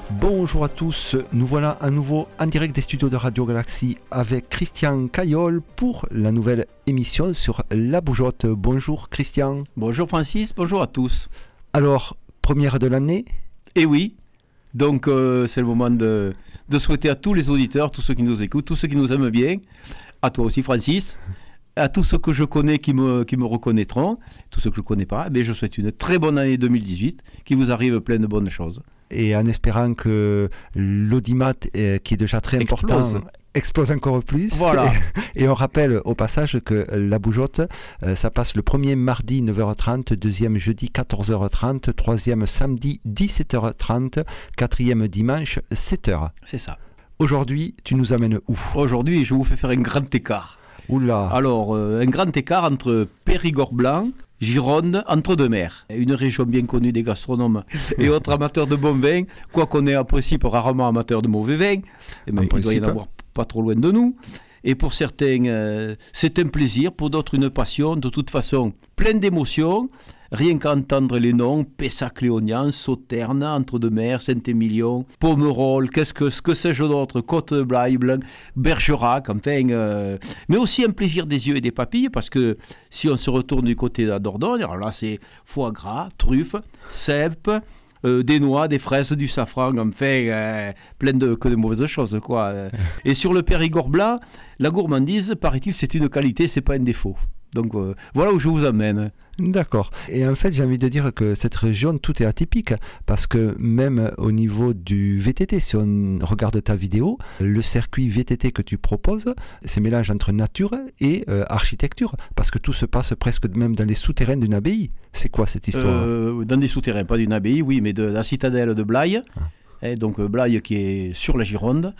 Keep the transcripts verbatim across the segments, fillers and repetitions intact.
Bonjour à tous, nous voilà à nouveau en direct des studios de Radio Galaxie avec Christian Caillol pour la nouvelle émission sur la bougeotte. Bonjour Christian. Bonjour Francis, bonjour à tous. Alors, première de l'année ? Eh oui, donc euh, c'est le moment de, de souhaiter à tous les auditeurs, tous ceux qui nous écoutent, tous ceux qui nous aiment bien, à toi aussi Francis, à tous ceux que je connais qui me, qui me reconnaîtront, tous ceux que je ne connais pas, eh bien, je souhaite une très bonne année deux mille dix-huit, qui vous arrive plein de bonnes choses. Et en espérant que l'audimat, euh, qui est déjà très important, explose, explose encore plus. Voilà. Et, et on rappelle au passage que la bougeotte, euh, ça passe le premier mardi neuf heures trente, deuxième jeudi quatorze heures trente, troisième samedi dix-sept heures trente, quatrième dimanche sept heures. C'est ça. Aujourd'hui, tu nous amènes où ? Aujourd'hui, je vous fais faire un grand écart. Oula. Alors, euh, un grand écart entre Périgord blanc, Gironde, Entre-deux-Mers, une région bien connue des gastronomes et autres amateurs de bon vin, quoiqu'on est en principe rarement amateurs de mauvais vin, eh bien, il doit y en avoir pas trop loin de nous. Et pour certains, euh, c'est un plaisir, pour d'autres une passion, de toute façon, plein d'émotions, rien qu'à entendre les noms, Pessac-Léognan, Sauternes, Entre-deux-Mers, Saint-Émilion, Pomerol, qu'est-ce que, ce que sais-je d'autre, Côte-de-Blaye, Bergerac, enfin, euh, mais aussi un plaisir des yeux et des papilles, parce que si on se retourne du côté de la Dordogne, alors là c'est foie gras, truffes, cèpes, Euh, des noix, des fraises, du safran, enfin, euh, plein de, que de mauvaises choses, quoi. Et sur le Périgord blanc, la gourmandise, paraît-il, c'est une qualité, c'est pas un défaut. Donc euh, voilà où je vous amène. D'accord. Et en fait, j'ai envie de dire que cette région, tout est atypique, parce que même au niveau du V T T, si on regarde ta vidéo, le circuit V T T que tu proposes, c'est mélange entre nature et euh, architecture, parce que tout se passe presque même dans les souterrains d'une abbaye. C'est quoi cette histoire ? euh, Dans des souterrains, pas d'une abbaye, oui, mais de la citadelle de Blaye, ah. et donc Blaye qui est sur la Gironde.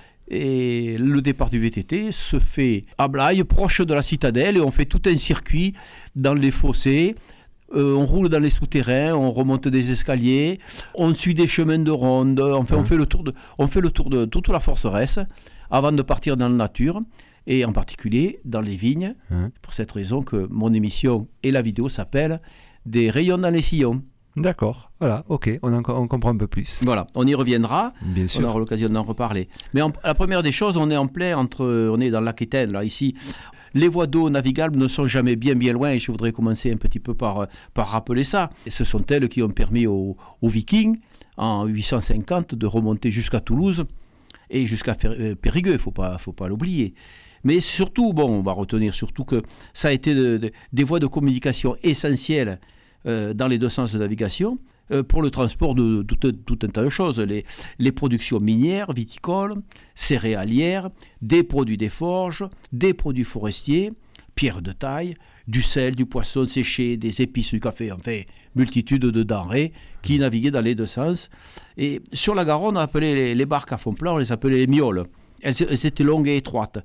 Et le départ du V T T se fait à Blaye, proche de la citadelle, et on fait tout un circuit dans les fossés. Euh, on roule dans les souterrains, on remonte des escaliers, on suit des chemins de ronde, enfin mmh. on fait le tour de, on fait le tour de toute la forteresse avant de partir dans la nature, et en particulier dans les vignes. Mmh. Pour cette raison que mon émission et la vidéo s'appellent « Des rayons dans les sillons ». D'accord, voilà, ok, on, en, on comprend un peu plus. Voilà, on y reviendra, bien sûr. On aura l'occasion d'en reparler. Mais en, la première des choses, on est en plein entre, on est dans l'Aquitaine, là, ici. Les voies d'eau navigables ne sont jamais bien bien loin, et je voudrais commencer un petit peu par, par rappeler ça. Et ce sont elles qui ont permis aux, aux Vikings, en huit cent cinquante, de remonter jusqu'à Toulouse et jusqu'à Périgueux, il ne faut pas, faut pas l'oublier. Mais surtout, bon, on va retenir surtout que ça a été de, de, des voies de communication essentielles Euh, dans les deux sens de navigation, euh, pour le transport de, de, de, de tout un tas de choses, les, les productions minières, viticoles, céréalières, des produits des forges, des produits forestiers, pierres de taille, du sel, du poisson séché, des épices, du café, enfin, multitude de denrées qui naviguaient dans les deux sens. Et sur la Garonne, on appelait les, les barques à fond plat, on les appelait les mioles. Elles, elles étaient longues et étroites.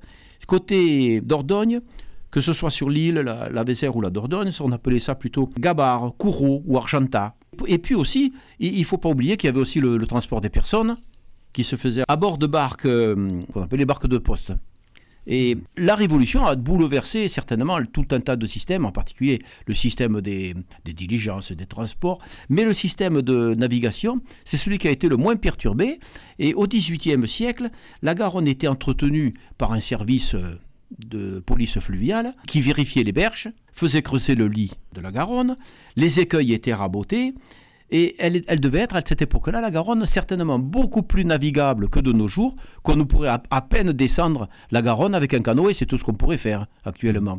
Côté Dordogne, que ce soit sur l'île, la, la Vézère ou la Dordogne, on appelait ça plutôt gabar, courreau ou argentat. Et puis aussi, il ne faut pas oublier qu'il y avait aussi le, le transport des personnes qui se faisait à bord de barques, euh, qu'on appelait les barques de poste. Et la Révolution a bouleversé certainement tout un tas de systèmes, en particulier le système des, des diligences, des transports, mais le système de navigation, c'est celui qui a été le moins perturbé. Et au dix-huitième siècle, la Garonne était entretenue par un service de police fluviale qui vérifiait les berges, faisait creuser le lit de la Garonne, les écueils étaient rabotés, et elle, elle devait être à cette époque-là, la Garonne, certainement beaucoup plus navigable que de nos jours, qu'on nous pourrait à, à peine descendre la Garonne avec un canoë, c'est tout ce qu'on pourrait faire actuellement.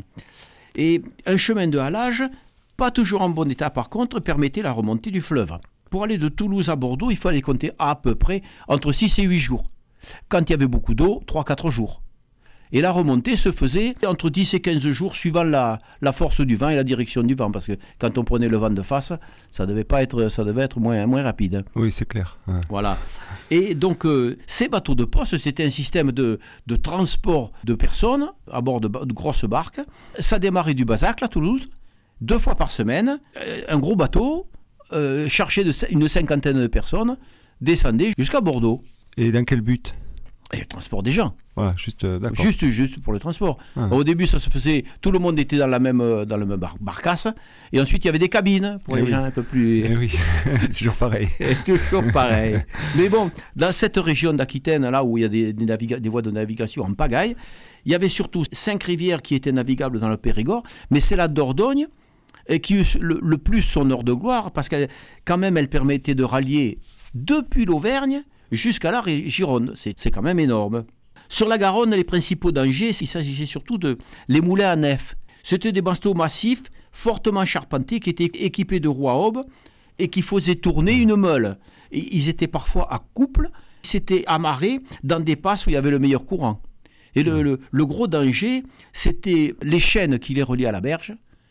Et un chemin de halage, pas toujours en bon état par contre, permettait la remontée du fleuve. Pour aller de Toulouse à Bordeaux, il fallait compter à peu près entre six et huit jours. Quand il y avait beaucoup d'eau, trois à quatre jours. Et la remontée se faisait entre dix et quinze jours suivant la, la force du vent et la direction du vent. Parce que quand on prenait le vent de face, ça devait, pas être, ça devait être moins, moins rapide. Oui, c'est clair. Ouais. Voilà. Et donc, euh, ces bateaux de poste, c'était un système de, de transport de personnes à bord de, de grosses barques. Ça démarrait du Bazac, à Toulouse, deux fois par semaine. Un gros bateau euh, chargé de une cinquantaine de personnes descendait jusqu'à Bordeaux. Et dans quel but ? Et le transport des gens. Voilà, juste, euh, d'accord. Juste, juste pour le transport. Ah. Au début, ça se faisait, tout le monde était dans la même, euh, dans le même bar- barcasse. Et ensuite, il y avait des cabines pour Eh les oui. gens un peu plus. Eh oui, toujours pareil. Toujours pareil. Mais bon, dans cette région d'Aquitaine, là où il y a des, des, naviga- des voies de navigation en pagaille, il y avait surtout cinq rivières qui étaient navigables dans le Périgord. Mais c'est la Dordogne et qui eut le, le plus son heure de gloire, parce qu'elle, quand même, elle permettait de rallier depuis l'Auvergne jusqu'à la Ré- Gironde. C'est, c'est quand même énorme. Sur la Garonne, les principaux dangers, il s'agissait surtout de les moulins à nef. C'était des bateaux massifs, fortement charpentés, qui étaient équipés de roues à aubes et qui faisaient tourner une meule. Et ils étaient parfois à couple, c'était amarrés dans des passes où il y avait le meilleur courant. Et le, le, le gros danger, c'était les chaînes qui les reliaient à la berge,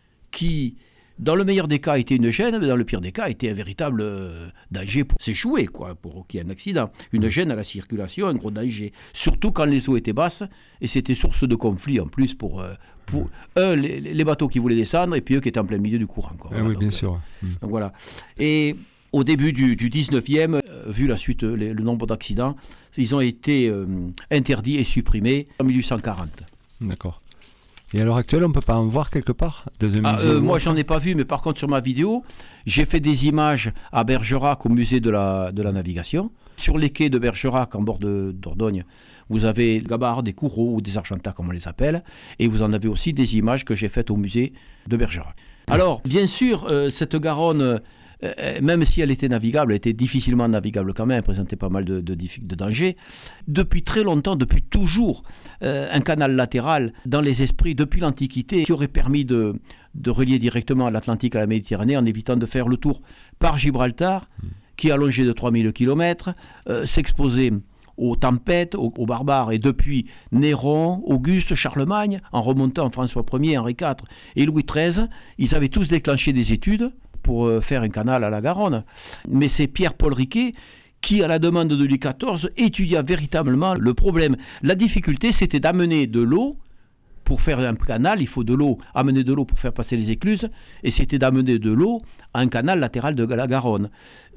qui, dans le meilleur des cas, étaient une chaîne, mais dans le pire des cas, étaient un véritable euh, danger pour s'échouer, quoi, pour qu'il y ait un accident. Une gêne à la circulation, un gros danger. Surtout quand les eaux étaient basses, et c'était source de conflit en plus pour, euh, pour un, les, les bateaux qui voulaient descendre, et puis eux qui étaient en plein milieu du courant. Quoi. Ah Voilà, oui, donc, bien euh, sûr. donc voilà. Et au début du, du dix-neuvième, euh, vu la suite, les, le nombre d'accidents, ils ont été euh, interdits et supprimés en mille huit cent quarante. D'accord. Et à l'heure actuelle, on ne peut pas en voir quelque part de Ah, euh, moi, j'en ai pas vu, mais par contre, sur ma vidéo, j'ai fait des images à Bergerac, au musée de la, de la navigation. Sur les quais de Bergerac, en bord de Dordogne, vous avez des gabarres, des courreaux ou des argentas, comme on les appelle. Et vous en avez aussi des images que j'ai faites au musée de Bergerac. Alors, bien sûr, euh, cette Garonne, euh, même si elle était navigable, elle était difficilement navigable quand même, elle présentait pas mal de, de, de dangers. Depuis très longtemps, depuis toujours, euh, un canal latéral dans les esprits depuis l'Antiquité qui aurait permis de, de relier directement l'Atlantique à la Méditerranée en évitant de faire le tour par Gibraltar, qui est allongé de trois mille kilomètres, euh, s'exposer aux tempêtes, aux, aux barbares, et depuis Néron, Auguste, Charlemagne, en remontant François Ier, Henri quatre et Louis treize, ils avaient tous déclenché des études pour euh, faire un canal à la Garonne. Mais c'est Pierre-Paul Riquet qui, à la demande de Louis quatorze, étudia véritablement le problème. La difficulté, c'était d'amener de l'eau. Pour faire un canal, il faut de l'eau, amener de l'eau pour faire passer les écluses, et c'était d'amener de l'eau à un canal latéral de la Garonne.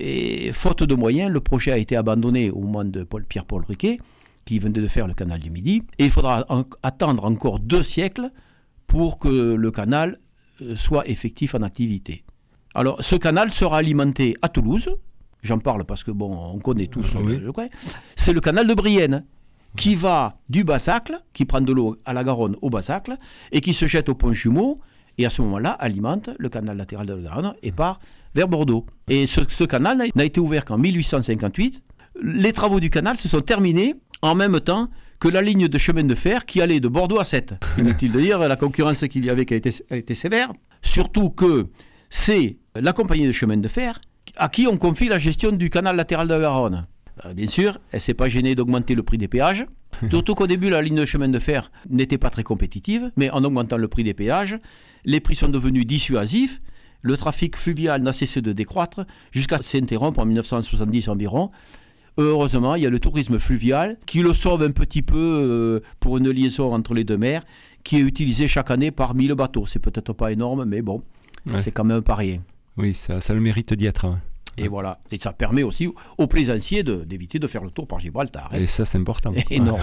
Et faute de moyens, le projet a été abandonné au moment de Paul, Pierre-Paul Riquet, qui venait de faire le canal du Midi, et il faudra en, attendre encore deux siècles pour que le canal euh, soit effectif en activité. Alors, ce canal sera alimenté à Toulouse, j'en parle parce que, bon, on connaît tous oui. le coin, c'est le canal de Brienne, qui va du Bassacle, qui prend de l'eau à la Garonne au Bassacle, et qui se jette au pont Jumeau, et à ce moment-là alimente le canal latéral de la Garonne et part vers Bordeaux. Et ce, ce canal n'a été ouvert qu'en mille huit cent cinquante-huit. Les travaux du canal se sont terminés en même temps que la ligne de chemin de fer qui allait de Bordeaux à Sète. Inutile de dire, la concurrence qu'il y avait qui a été, a été sévère, surtout que c'est la compagnie de chemin de fer à qui on confie la gestion du canal latéral de la Garonne. Bien sûr, elle ne s'est pas gênée d'augmenter le prix des péages. Surtout qu'au début, la ligne de chemin de fer n'était pas très compétitive, mais en augmentant le prix des péages, les prix sont devenus dissuasifs. Le trafic fluvial n'a cessé de décroître jusqu'à s'interrompre en mille neuf cent soixante-dix environ. Heureusement, il y a le tourisme fluvial qui le sauve un petit peu pour une liaison entre les deux mers, qui est utilisé chaque année par mille bateaux. C'est peut-être pas énorme, mais bon, ouais. C'est quand même pas rien. Oui, ça, ça a le mérite d'y être. Hein. Et voilà. Et ça permet aussi aux plaisanciers de, d'éviter de faire le tour par Gibraltar. Hein. Et ça, c'est important. Énorme.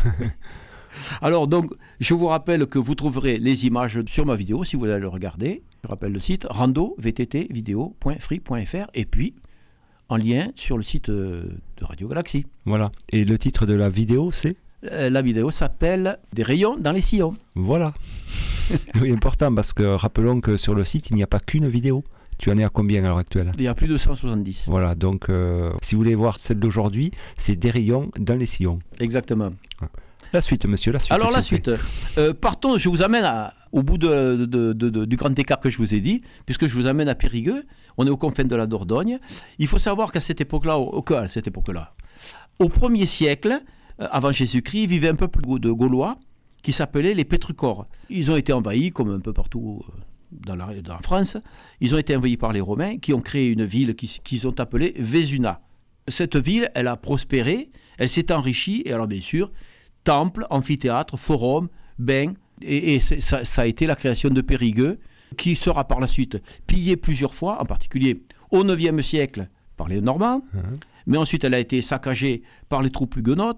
Alors, donc, je vous rappelle que vous trouverez les images sur ma vidéo si vous allez le regarder. Je rappelle le site rando v t t vidéo point free point f r et puis en lien sur le site de Radio Galaxie. Voilà. Et le titre de la vidéo, c'est ? La vidéo s'appelle « Des rayons dans les sillons ». Voilà. Oui, important, parce que rappelons que sur le site, il n'y a pas qu'une vidéo. Tu en es à combien à l'heure actuelle ? Il y a plus de cent soixante-dix. Voilà, donc euh, si vous voulez voir celle d'aujourd'hui, c'est des rayons dans les sillons. Exactement. La suite, monsieur, la suite. Alors la suite, euh, partons, je vous amène à, au bout de, de, de, de, du grand écart que je vous ai dit, puisque je vous amène à Périgueux, on est aux confins de la Dordogne. Il faut savoir qu'à cette époque-là, au, à cette époque-là, au premier siècle, euh, avant Jésus-Christ, vivait un peuple de Gaulois qui s'appelait les Pétrucores. Ils ont été envahis, comme un peu partout euh, Dans la, dans la France, ils ont été envahis par les Romains qui ont créé une ville qu'ils, qu'ils ont appelée Vesuna. Cette ville, elle a prospéré, elle s'est enrichie, et alors bien sûr, temples, amphithéâtres, forums, bains, et, et ça, ça a été la création de Périgueux, qui sera par la suite pillée plusieurs fois, en particulier au neuvième siècle par les Normands, mmh. mais ensuite elle a été saccagée par les troupes huguenotes,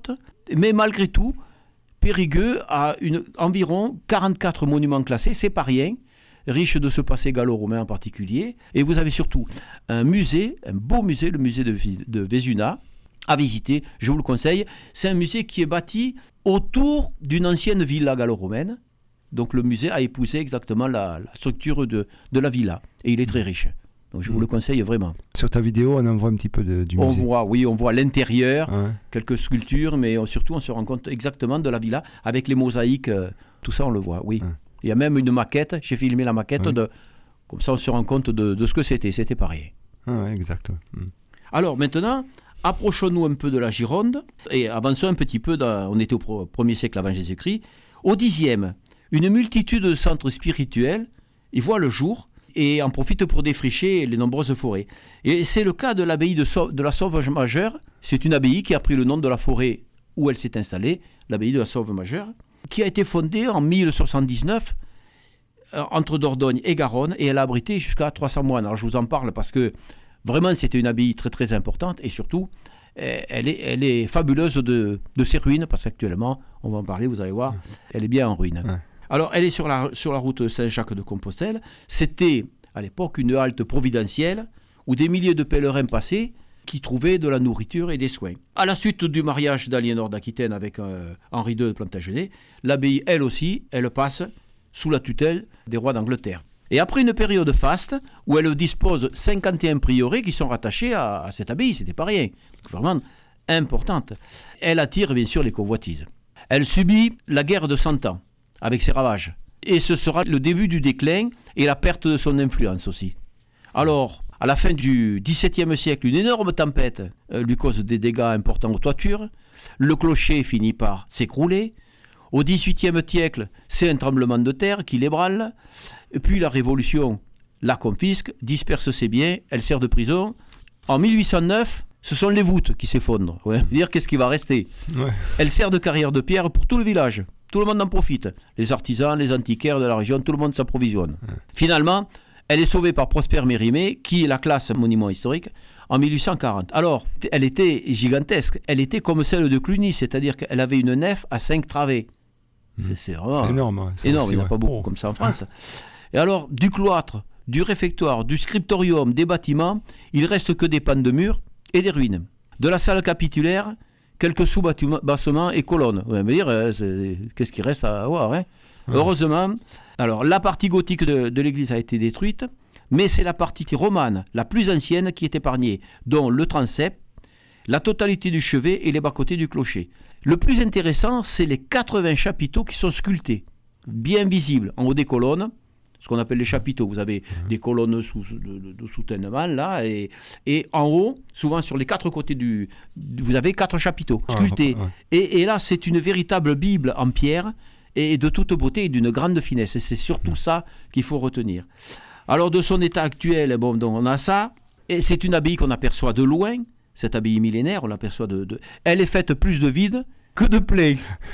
Mais malgré tout, Périgueux a une, environ quarante-quatre monuments classés, c'est pas rien, riche de ce passé gallo-romain en particulier. Et vous avez surtout un musée, un beau musée, le musée de, de Vézuna, à visiter, je vous le conseille. C'est un musée qui est bâti autour d'une ancienne villa gallo-romaine. Donc le musée a épousé exactement la, la structure de, de la villa. Et il est très riche. Donc je vous le conseille vraiment. Sur ta vidéo, on en voit un petit peu de, du on musée. Voit, oui, on voit l'intérieur, ouais. quelques sculptures, mais on, surtout on se rend compte exactement de la villa, avec les mosaïques, euh, tout ça on le voit, oui. Ouais. Il y a même une maquette, j'ai filmé la maquette, ouais. de, comme ça on se rend compte de, de ce que c'était, c'était pareil. Ah ouais, exact. Ouais. Alors maintenant, approchons-nous un peu de la Gironde, et avançons un petit peu, dans, on était au premier siècle avant Jésus-Christ. Au dixième, une multitude de centres spirituels, ils voient le jour, et en profitent pour défricher les nombreuses forêts. Et c'est le cas de l'abbaye de, Sau- de la Sauve-Majeure. C'est une abbaye qui a pris le nom de la forêt où elle s'est installée, l'abbaye de la Sauve-Majeure, qui a été fondée en mille soixante-dix-neuf euh, entre Dordogne et Garonne, et elle a abrité jusqu'à trois cents moines. Alors je vous en parle parce que vraiment c'était une abbaye très très importante, et surtout elle est, elle est fabuleuse de, de ses ruines, parce qu'actuellement, on va en parler, vous allez voir, elle est bien en ruine. Ouais. Alors, elle est sur la, sur la route Saint-Jacques-de-Compostelle. C'était, à l'époque, une halte providentielle où des milliers de pèlerins passaient qui trouvaient de la nourriture et des soins. À la suite du mariage d'Aliénor d'Aquitaine avec euh, Henri deux de Plantagenet, l'abbaye, elle aussi, elle passe sous la tutelle des rois d'Angleterre. Et après une période faste, où elle dispose cinquante et un prieurés qui sont rattachés à, à cette abbaye, c'était pas rien, donc vraiment importante, elle attire bien sûr les convoitises. Elle subit la guerre de Cent Ans, avec ses ravages. Et ce sera le début du déclin et la perte de son influence aussi. Alors, à la fin du dix-septième siècle, une énorme tempête euh, lui cause des dégâts importants aux toitures. Le clocher finit par s'écrouler. Au dix-huitième siècle, c'est un tremblement de terre qui l'ébranle. Et puis la Révolution la confisque, disperse ses biens, elle sert de prison. En mille huit cent neuf, ce sont les voûtes qui s'effondrent. Ouais. Dire qu'est-ce qui va rester. Ouais. Elle sert de carrière de pierre pour tout le village. Tout le monde en profite. Les artisans, les antiquaires de la région, tout le monde s'approvisionne. Ouais. Finalement, elle est sauvée par Prosper Mérimée, qui la classe monument historique, en mille huit cent quarante. Alors, elle était gigantesque. Elle était comme celle de Cluny, c'est-à-dire qu'elle avait une nef à cinq travées. Mmh. C'est, c'est, vraiment c'est énorme. Ouais, c'est énorme, aussi, il n'y en a ouais. pas beaucoup oh. comme ça en France. Et alors, du cloître, du réfectoire, du scriptorium, des bâtiments, il ne reste que des pans de murs et des ruines. De la salle capitulaire, quelques sous-bassements et colonnes. Vous allez me dire, euh, c'est... qu'est-ce qui reste à voir, hein? Ouais. Heureusement, alors la partie gothique de, de l'église a été détruite, mais c'est la partie romane, la plus ancienne, qui est épargnée, dont le transept, la totalité du chevet et les bas-côtés du clocher. Le plus intéressant, c'est les quatre-vingts chapiteaux qui sont sculptés, bien visibles, en haut des colonnes, ce qu'on appelle les chapiteaux. Vous avez mmh. des colonnes sous, de, de, de soutènement, là, et, et en haut, souvent sur les quatre côtés du... Vous avez quatre chapiteaux sculptés. Ah, ouais. et, et là, c'est une véritable Bible en pierre, et de toute beauté et d'une grande finesse. Et c'est surtout mmh. ça qu'il faut retenir. Alors, de son état actuel, bon, donc on a ça. Et c'est une abbaye qu'on aperçoit de loin. Cette abbaye millénaire, on l'aperçoit de, de... Elle est faite plus de vide que de plein.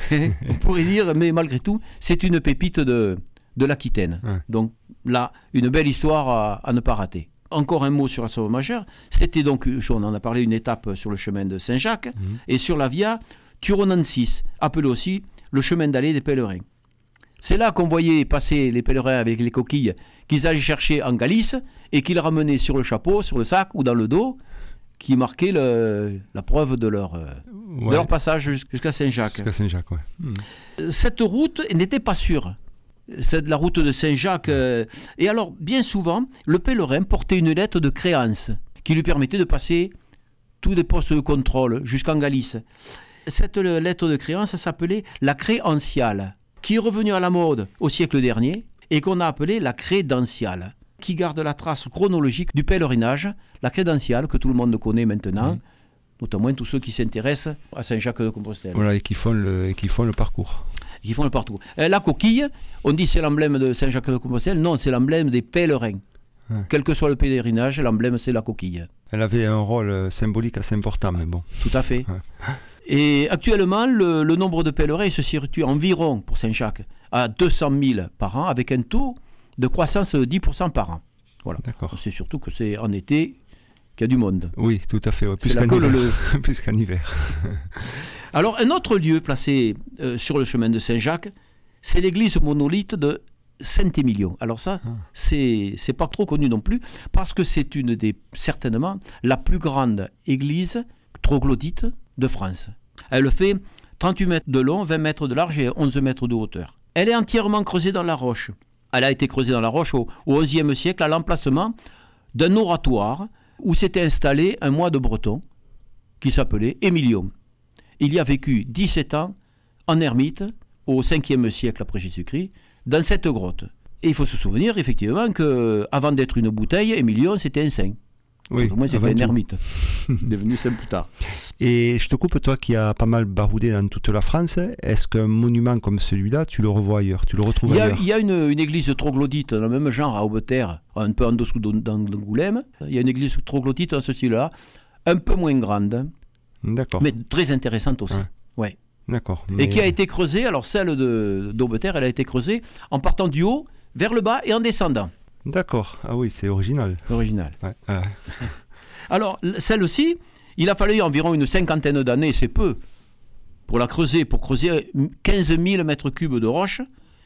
On pourrait dire, mais malgré tout, c'est une pépite de, de l'Aquitaine. Ouais. Donc là, une belle histoire à, à ne pas rater. Encore un mot sur la Sauve-Majeure. C'était donc, on en a parlé, une étape sur le chemin de Saint-Jacques mmh. et sur la Via Turonensis, appelée aussi le chemin d'allée des pèlerins. C'est là qu'on voyait passer les pèlerins avec les coquilles qu'ils allaient chercher en Galice et qu'ils ramenaient sur le chapeau, sur le sac ou dans le dos, qui marquait le, la preuve de leur, euh, ouais. de leur passage jusqu'à Saint-Jacques. Jusqu'à Saint-Jacques, ouais. Mmh. Cette route n'était pas sûre. C'est la route de Saint-Jacques. Euh, et alors, bien souvent, le pèlerin portait une lettre de créance qui lui permettait de passer tous les postes de contrôle jusqu'en Galice. Cette lettre de créance s'appelait la créanciale, qui est revenue à la mode au siècle dernier et qu'on a appelée la crédentiale, qui garde la trace chronologique du pèlerinage, la crédentiale que tout le monde connaît maintenant, mmh. notamment tous ceux qui s'intéressent à Saint-Jacques-de-Compostelle. Voilà, et qui font le, et qui font le parcours. Et qui font le parcours. La coquille, on dit c'est l'emblème de Saint-Jacques-de-Compostelle, non, c'est l'emblème des pèlerins. Ouais. Quel que soit le pèlerinage, l'emblème c'est la coquille. Elle avait un rôle symbolique assez important, mais bon. Tout à fait. Ouais. Et actuellement, le, le nombre de pèlerins se situe environ, pour Saint-Jacques, à deux cent mille par an, avec un taux de croissance de dix pour cent par an. Voilà. D'accord. C'est surtout que c'est en été qu'il y a du monde. Oui, tout à fait. Ouais. Plus, c'est qu'en la hiver. Le... Plus qu'en hiver. Alors, un autre lieu placé euh, sur le chemin de Saint-Jacques, c'est l'église monolithe de Saint-Émilion. Alors ça, ah. c'est, c'est pas trop connu non plus, parce que c'est une des, certainement, la plus grande église troglodyte de France. Elle fait trente-huit mètres de long, vingt mètres de large et onze mètres de hauteur. Elle est entièrement creusée dans la roche. Elle a été creusée dans la roche au, au onzième siècle à l'emplacement d'un oratoire où s'était installé un moine breton qui s'appelait Émilion. Il y a vécu dix-sept ans en ermite au cinquième siècle après Jésus-Christ dans cette grotte. Et il faut se souvenir effectivement qu'avant d'être une bouteille, Émilion c'était un saint. Oui, au moins c'était un ermite, devenu saint plus tard. Et je te coupe, toi qui as pas mal baroudé dans toute la France, est-ce qu'un monument comme celui-là, tu le revois ailleurs, tu le retrouves il y a, ailleurs? Il y a une, une église troglodyte dans le même genre à Aubeterre, un peu en dessous d'Angoulême. Il y a une église troglodyte dans ce style-là, un peu moins grande, D'accord. mais très intéressante aussi. Ouais. Ouais. D'accord. Mais... Et qui a été creusée, alors celle de, d'Aubeterre, elle a été creusée en partant du haut vers le bas et en descendant. D'accord, ah oui, c'est original. Original. Ouais. Ah. Alors, celle-ci, il a fallu environ une cinquantaine d'années, c'est peu, pour la creuser, pour creuser quinze mille mètres cubes de roche.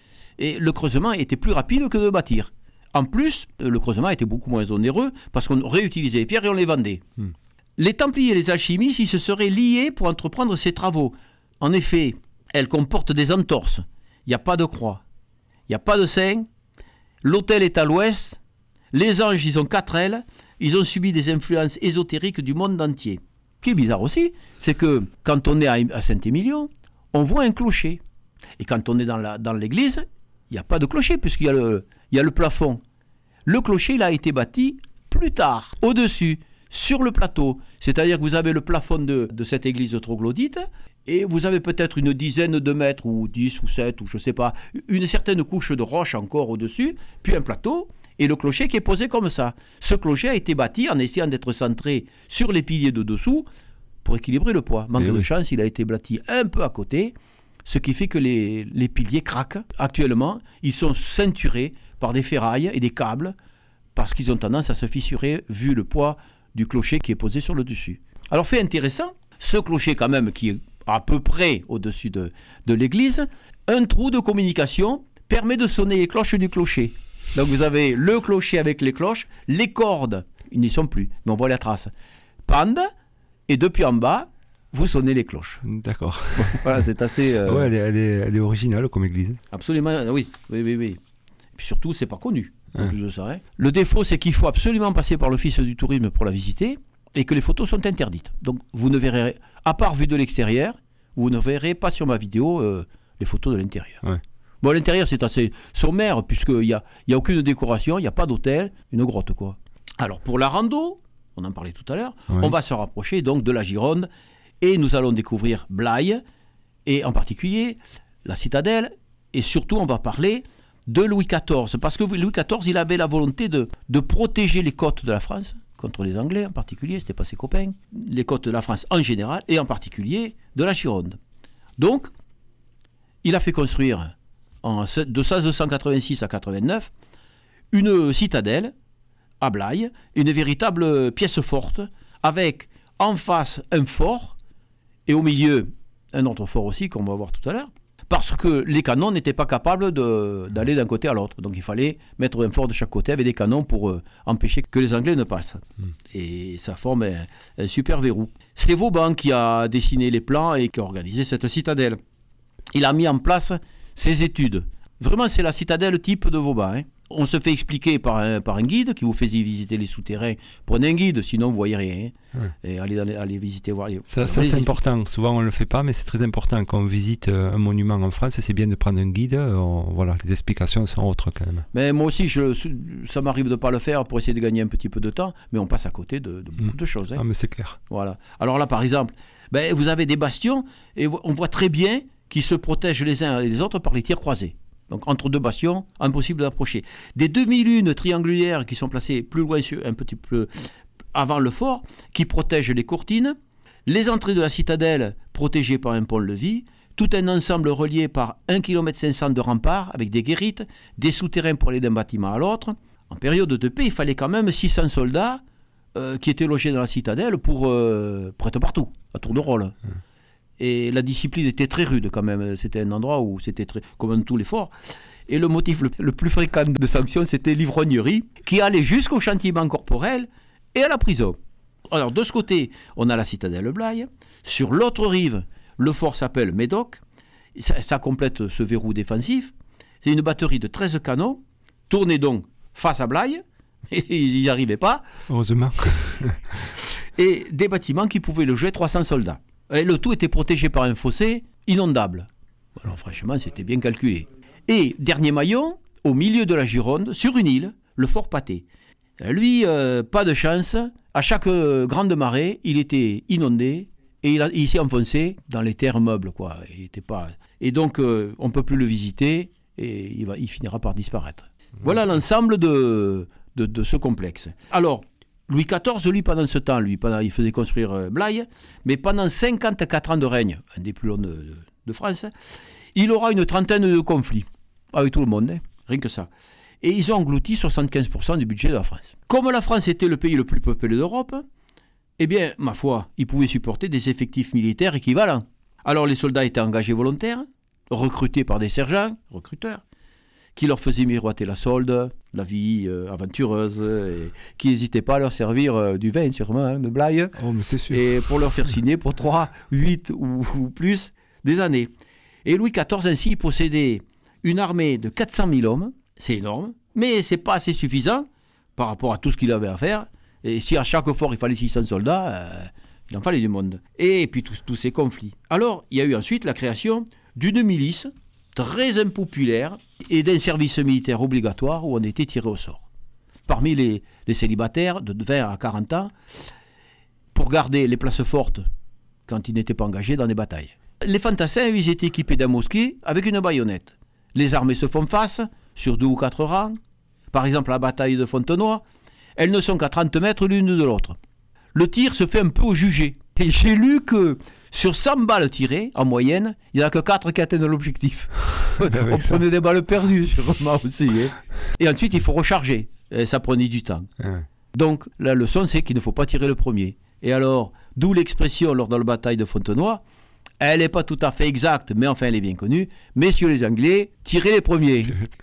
Et le creusement était plus rapide que de bâtir. En plus, le creusement était beaucoup moins onéreux parce qu'on réutilisait les pierres et on les vendait. Hmm. Les Templiers et les alchimistes, ils se seraient liés pour entreprendre ces travaux. En effet, elle comporte des entorses. Il n'y a pas de croix. Il n'y a pas de saint. L'autel est à l'ouest. Les anges, ils ont quatre ailes. Ils ont subi des influences ésotériques du monde entier. Ce qui est bizarre aussi, c'est que quand on est à Saint-Émilion, on voit un clocher. Et quand on est dans, la, dans l'église, il n'y a pas de clocher puisqu'il y a, le, il y a le plafond. Le clocher, il a été bâti plus tard, au-dessus, sur le plateau. C'est-à-dire que vous avez le plafond de, de cette église troglodyte et vous avez peut-être une dizaine de mètres ou dix ou sept ou je ne sais pas, une certaine couche de roche encore au-dessus, puis un plateau. Et le clocher qui est posé comme ça. Ce clocher a été bâti en essayant d'être centré sur les piliers de dessous pour équilibrer le poids. Manque et de oui. chance, il a été bâti un peu à côté, ce qui fait que les, les piliers craquent. Actuellement, ils sont ceinturés par des ferrailles et des câbles parce qu'ils ont tendance à se fissurer vu le poids du clocher qui est posé sur le dessus. Alors, fait intéressant, ce clocher quand même qui est à peu près au-dessus de, de l'église, un trou de communication permet de sonner les cloches du clocher. Donc vous avez le clocher avec les cloches, les cordes, ils n'y sont plus, mais on voit la trace, pendent, et depuis en bas, vous sonnez les cloches. D'accord. Voilà, c'est assez... Euh... Ouais, elle est, elle, est, elle est originale comme église. Absolument, oui, oui, oui, oui. Et puis surtout, c'est pas connu, en hein. plus de ça. Hein. Le défaut, c'est qu'il faut absolument passer par l'office du tourisme pour la visiter, et que les photos sont interdites. Donc vous ne verrez, à part vue de l'extérieur, vous ne verrez pas sur ma vidéo euh, les photos de l'intérieur. Ouais. Bon, à l'intérieur, c'est assez sommaire, puisqu'il n'y a, y a aucune décoration, il n'y a pas d'hôtel, une grotte, quoi. Alors, pour la rando, on en parlait tout à l'heure, oui. on va se rapprocher donc de la Gironde, et nous allons découvrir Blaye, et en particulier la citadelle, et surtout, on va parler de Louis quatorze, parce que Louis quatorze, il avait la volonté de, de protéger les côtes de la France, contre les Anglais en particulier, c'était pas ses copains, les côtes de la France en général, et en particulier de la Gironde. Donc, il a fait construire... de seize cent quatre-vingt-six à quatre-vingt-neuf, une citadelle à Blaye, une véritable pièce forte, avec en face un fort, et au milieu un autre fort aussi, qu'on va voir tout à l'heure, parce que les canons n'étaient pas capables de, d'aller d'un côté à l'autre. Donc il fallait mettre un fort de chaque côté avec des canons pour euh, empêcher que les Anglais ne passent. Mmh. Et ça forme un, un super verrou. C'est Vauban qui a dessiné les plans et qui a organisé cette citadelle. Il a mis en place ces études. Vraiment, c'est la citadelle type de Vauban. Hein. On se fait expliquer par un, par un guide qui vous fait visiter les souterrains. Prenez un guide, sinon vous ne voyez rien. Hein. Ouais. Et allez, allez, allez visiter, voir. Ça, ça c'est important. Souvent, on ne le fait pas, mais c'est très important. Quand on visite un monument en France, c'est bien de prendre un guide. On, voilà, les explications sont autres quand même. Mais moi aussi, je, ça m'arrive de ne pas le faire pour essayer de gagner un petit peu de temps, mais on passe à côté de, de beaucoup mmh. de choses. Hein. Ah, mais c'est clair. Voilà. Alors là, par exemple, ben, vous avez des bastions et on voit très bien qu'ils se protègent les uns et les autres par les tirs croisés. Donc entre deux bastions, impossible d'approcher. Des demi-lunes triangulaires qui sont placées plus loin, sur, un petit peu avant le fort, qui protègent les courtines. Les entrées de la citadelle protégées par un pont-levis. Tout un ensemble relié par un virgule cinq kilomètres de remparts avec des guérites, des souterrains pour aller d'un bâtiment à l'autre. En période de paix, il fallait quand même six cents soldats euh, qui étaient logés dans la citadelle pour, euh, pour être partout, à tour de rôle. Mmh. Et la discipline était très rude quand même. C'était un endroit où c'était très, comme dans tous les forts. Et le motif le, le plus fréquent de sanction, c'était l'ivrognerie, qui allait jusqu'au châtiment corporel et à la prison. Alors, de ce côté, on a la citadelle Blaye. Sur l'autre rive, le fort s'appelle Médoc. Ça, ça complète ce verrou défensif. C'est une batterie de treize canons, tournée donc face à Blaye, mais ils n'y arrivaient pas. Heureusement. Et des bâtiments qui pouvaient loger trois cents soldats. Et le tout était protégé par un fossé inondable. Alors franchement, c'était bien calculé. Et dernier maillon, au milieu de la Gironde, sur une île, le fort Patay. Lui, euh, pas de chance. À chaque euh, grande marée, il était inondé et il, a, il s'est enfoncé dans les terres meubles, quoi. Il était pas... Et donc, euh, on ne peut plus le visiter et il, va, il finira par disparaître. Voilà l'ensemble de, de, de ce complexe. Alors, Louis quatorze, lui, pendant ce temps, lui, pendant, il faisait construire euh, Blaye, mais pendant cinquante-quatre ans de règne, un des plus longs de, de, de France, il aura une trentaine de conflits avec tout le monde, hein, rien que ça. Et ils ont englouti soixante-quinze pour cent du budget de la France. Comme la France était le pays le plus peuplé d'Europe, eh bien, ma foi, ils pouvaient supporter des effectifs militaires équivalents. Alors les soldats étaient engagés volontaires, recrutés par des sergents, recruteurs, qui leur faisaient miroiter la solde, la vie euh, aventureuse, et qui n'hésitaient pas à leur servir euh, du vin, sûrement, hein, de Blaye, oh, mais c'est sûr. Et pour leur faire signer pour trois, huit ou, ou plus des années. Et Louis quatorze, ainsi, possédait une armée de quatre cent mille hommes, c'est énorme, mais ce n'est pas assez suffisant par rapport à tout ce qu'il avait à faire. Et si à chaque fort il fallait six cents soldats, euh, il en fallait du monde. Et puis tous, tous ces conflits. Alors, il y a eu ensuite la création d'une milice très impopulaire et d'un service militaire obligatoire où on était tiré au sort. Parmi les, les célibataires de vingt à quarante ans, pour garder les places fortes quand ils n'étaient pas engagés dans des batailles. Les fantassins, ils étaient équipés d'un mousquet avec une baïonnette. Les armées se font face sur deux ou quatre rangs. Par exemple, la bataille de Fontenoy, elles ne sont qu'à trente mètres l'une de l'autre. Le tir se fait un peu au jugé. Et j'ai lu que sur cent balles tirées, en moyenne, il n'y en a que quatre qui atteignent l'objectif. On prenait des balles perdues, sûrement aussi. Hein. Et ensuite, il faut recharger. Et ça prenait du temps. Ouais. Donc, la leçon, c'est qu'il ne faut pas tirer le premier. Et alors, d'où l'expression lors de la bataille de Fontenoy, elle n'est pas tout à fait exacte, mais enfin, elle est bien connue. Messieurs les Anglais, tirez les premiers.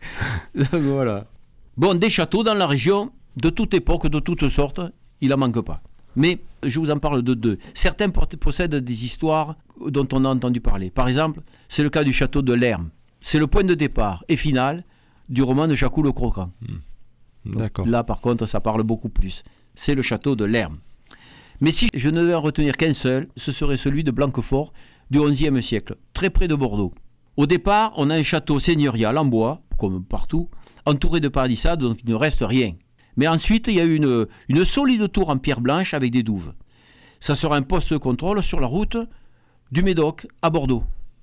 Voilà. Bon, des châteaux dans la région, de toute époque, de toutes sortes, il n'en manque pas. Mais je vous en parle de deux. Certains possèdent des histoires dont on a entendu parler. Par exemple, c'est le cas du château de Lerme. C'est le point de départ et final du roman de Jacou le Croquant. Mmh. D'accord. Là, par contre, ça parle beaucoup plus. C'est le château de Lerme. Mais si je ne devais en retenir qu'un seul, ce serait celui de Blanquefort du onzième siècle, très près de Bordeaux. Au départ, on a un château seigneurial en bois, comme partout, entouré de palissades, donc il ne reste rien. Mais ensuite, il y a eu une, une solide tour en pierre blanche avec des douves. Ça sera un poste de contrôle sur la route du Médoc à Bordeaux.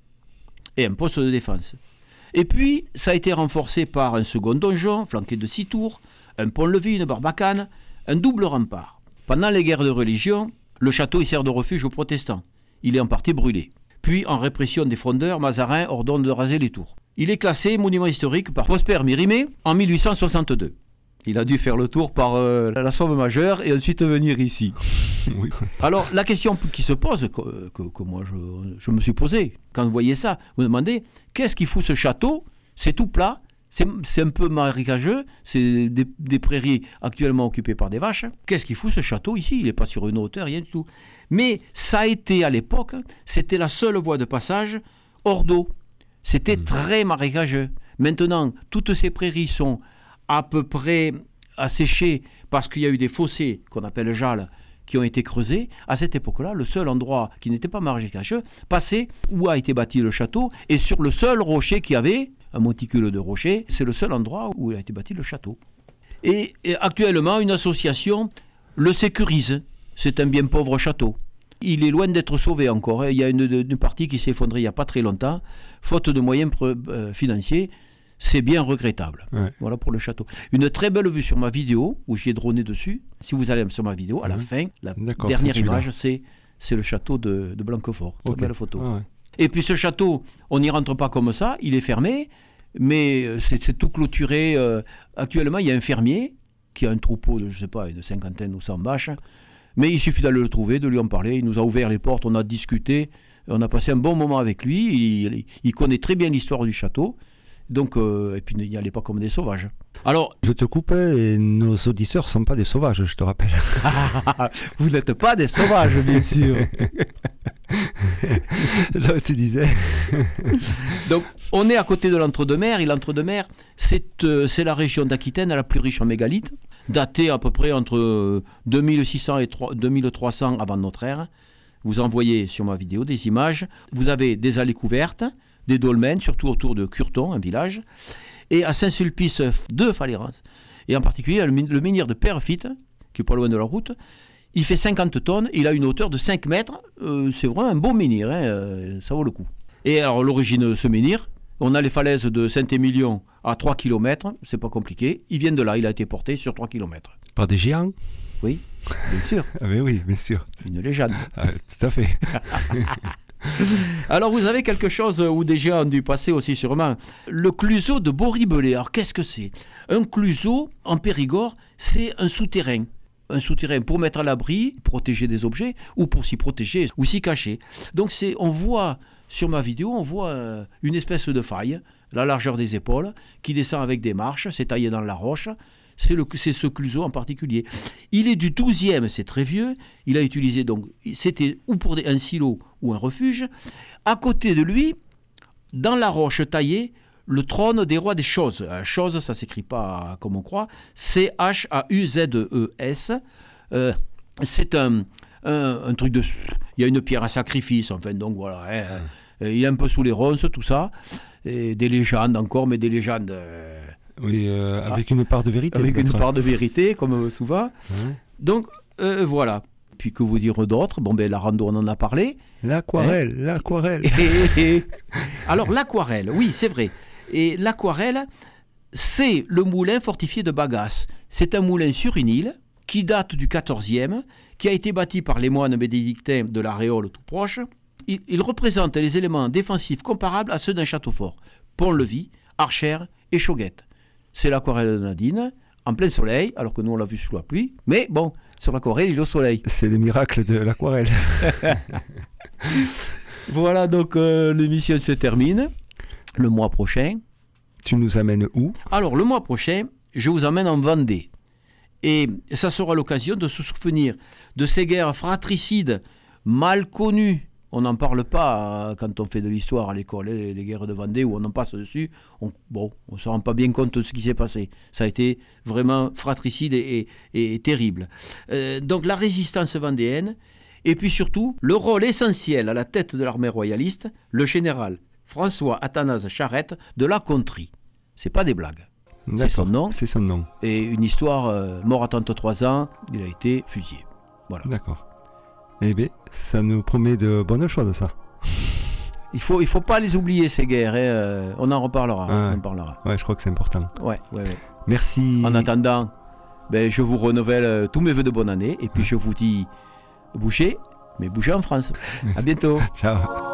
Et un poste de défense. Et puis, ça a été renforcé par un second donjon, flanqué de six tours, un pont-levis, une barbacane, un double rempart. Pendant les guerres de religion, le château il sert de refuge aux protestants. Il est en partie brûlé. Puis, en répression des frondeurs, Mazarin ordonne de raser les tours. Il est classé monument historique par Prosper Mérimée en mille huit cent soixante-deux. Il a dû faire le tour par euh, la Sauve majeure et ensuite venir ici. Oui. Alors, la question qui se pose, que, que, que moi je, je me suis posée, quand vous voyez ça, vous demandez, qu'est-ce qui fout ce château? C'est tout plat, c'est, c'est un peu marécageux, c'est des, des prairies actuellement occupées par des vaches. Qu'est-ce qui fout ce château ici? Il n'est pas sur une hauteur, rien du tout. Mais ça a été à l'époque, c'était la seule voie de passage hors d'eau. C'était mmh. très marécageux. Maintenant, toutes ces prairies sont à peu près asséchées parce qu'il y a eu des fossés qu'on appelle jalles qui ont été creusés. À cette époque-là, le seul endroit qui n'était pas marécageux passait où a été bâti le château et sur le seul rocher qu'il y avait, un monticule de rochers, c'est le seul endroit où a été bâti le château. Et, et actuellement, une association le sécurise. C'est un bien pauvre château. Il est loin d'être sauvé encore. Il y a une, une partie qui s'est effondrée il n'y a pas très longtemps, faute de moyens euh, financiers. C'est bien regrettable. Ouais. Voilà pour le château. Une très belle vue sur ma vidéo, où j'y ai droné dessus. Si vous allez sur ma vidéo, à la mmh. fin, la D'accord, dernière image, c'est, c'est le château de, de Blanquefort. Très okay. belle photo. Ah ouais. Et puis ce château, on n'y rentre pas comme ça, il est fermé, mais c'est, c'est tout clôturé. Euh, actuellement, il y a un fermier qui a un troupeau de, je ne sais pas, une cinquantaine ou cent vaches. Mais il suffit d'aller le trouver, de lui en parler. Il nous a ouvert les portes, on a discuté. On a passé un bon moment avec lui. Il, il connaît très bien l'histoire du château. Donc, euh, et puis n'y allez pas comme des sauvages. Alors, je te coupe, et nos auditeurs ne sont pas des sauvages, je te rappelle. Vous n'êtes pas des sauvages, bien sûr. Donc, tu disais. Donc, on est à côté de l'Entre-deux-Mers, et l'Entre-deux-Mers, c'est, euh, c'est la région d'Aquitaine la plus riche en mégalithes, datée à peu près entre deux mille six cents et deux mille trois cents avant notre ère. Vous envoyez sur ma vidéo des images. Vous avez des allées couvertes, des dolmens, surtout autour de Curton, un village, et à Saint-Sulpice de Falérance, et en particulier le, le menhir de Père-Fitte, qui est pas loin de la route. Il fait cinquante tonnes, il a une hauteur de cinq mètres, euh, c'est vraiment un beau menhir, hein, euh, ça vaut le coup. Et alors l'origine de ce menhir, on a les falaises de Saint-Émilion à trois kilomètres, c'est pas compliqué, ils viennent de là, il a été porté sur trois kilomètres. Par des géants? Oui, bien sûr. Ah mais oui, bien sûr. Une légende. Ah, tout à fait. Alors vous avez quelque chose où des gens ont dû passer aussi sûrement. Le cluseau de Boribelé. Alors qu'est-ce que c'est? Un cluseau en Périgord, c'est un souterrain. Un souterrain pour mettre à l'abri, protéger des objets, ou pour s'y protéger ou s'y cacher. Donc c'est, on voit sur ma vidéo, on voit une espèce de faille, la largeur des épaules, qui descend avec des marches, c'est taillé dans la roche. C'est, le, c'est ce cluseau en particulier. Il est du douzième, c'est très vieux. Il a utilisé, donc, c'était ou pour des, un silo ou un refuge. À côté de lui, dans la roche taillée, le trône des rois des choses. Euh, chose, ça ne s'écrit pas comme on croit. C H A U Z E S. Euh, c'est un, un, un truc de... Il y a une pierre à sacrifice, enfin, donc voilà. Hein, mmh. Il est un peu sous les ronces, tout ça. Et des légendes encore, mais des légendes... Euh, Oui, euh, avec ah, une part de vérité. Avec peut-être. une part de vérité, comme souvent. Mmh. Donc, euh, voilà. Puis que vous dire d'autres? Bon, ben, la rando, on en a parlé. L'aquarelle, hein? l'aquarelle. Et, et, alors, l'aquarelle, oui, c'est vrai. Et l'aquarelle, c'est le moulin fortifié de Bagasse. C'est un moulin sur une île qui date du quatorzième, qui a été bâti par les moines bénédictins de la Réole tout proche. Il, il représente les éléments défensifs comparables à ceux d'un château fort. Pont-levis, archère et chauguette. C'est l'aquarelle de Nadine, en plein soleil, alors que nous on l'a vu sous la pluie, mais bon, sur l'aquarelle, il est au soleil. C'est le miracle de l'aquarelle. Voilà, donc euh, l'émission se termine. Le mois prochain. Tu nous amènes où? Alors, le mois prochain, je vous amène en Vendée. Et ça sera l'occasion de se souvenir de ces guerres fratricides mal connues. On n'en parle pas quand on fait de l'histoire à l'école, les, les guerres de Vendée, où on en passe dessus. On, bon, on ne se rend pas bien compte de ce qui s'est passé. Ça a été vraiment fratricide et, et, et terrible. Euh, donc la résistance vendéenne, et puis surtout, le rôle essentiel à la tête de l'armée royaliste, le général François Athanase Charette de la Contrie. C'est pas des blagues. D'accord, c'est son nom. C'est son nom. Et une histoire, euh, mort à trente-trois ans, il a été fusillé. Voilà. D'accord. Eh bien, ça nous promet de bonnes choses, ça. Il faut, il faut pas les oublier, ces guerres. Hein. Euh, on en reparlera. Ah, on en parlera. Ouais, je crois que c'est important. Ouais, ouais, ouais. Merci. En attendant, ben, je vous renouvelle euh, tous mes vœux de bonne année. Et puis, je vous dis, bougez, mais bougez en France. À bientôt. Ciao.